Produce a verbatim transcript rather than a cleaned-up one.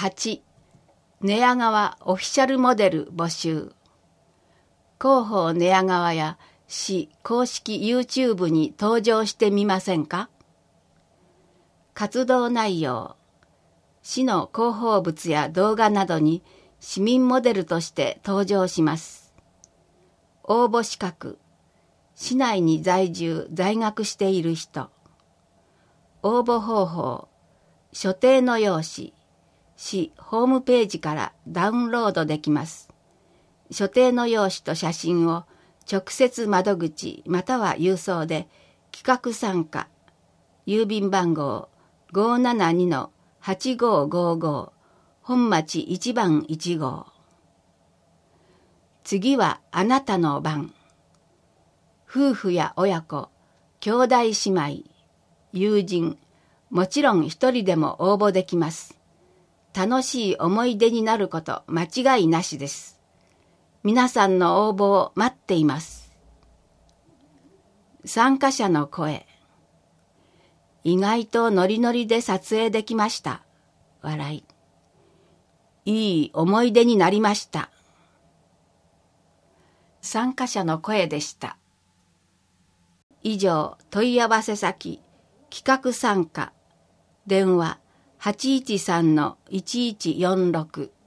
はち、寝屋川オフィシャルモデル募集。広報寝屋川や市公式 YouTube に登場してみませんか？活動内容、市の広報物や動画などに市民モデルとして登場します。応募資格、市内に在住・在学している人。応募方法、所定の用紙、市ホームページからダウンロードできます。所定の用紙と写真を直接窓口または郵送で企画参加、郵便番号 ごーななにのはちごーごーごー 本町いちばんいち号。次はあなたの番。夫婦や親子、兄弟姉妹、友人、もちろん一人でも応募できます。楽しい思い出になること間違いなしです。皆さんの応募を待っています。参加者の声。意外とノリノリで撮影できました。笑い。いい思い出になりました。参加者の声でした。以上、問い合わせ先、企画参加、電話 はちいちさんのいちいちよんろく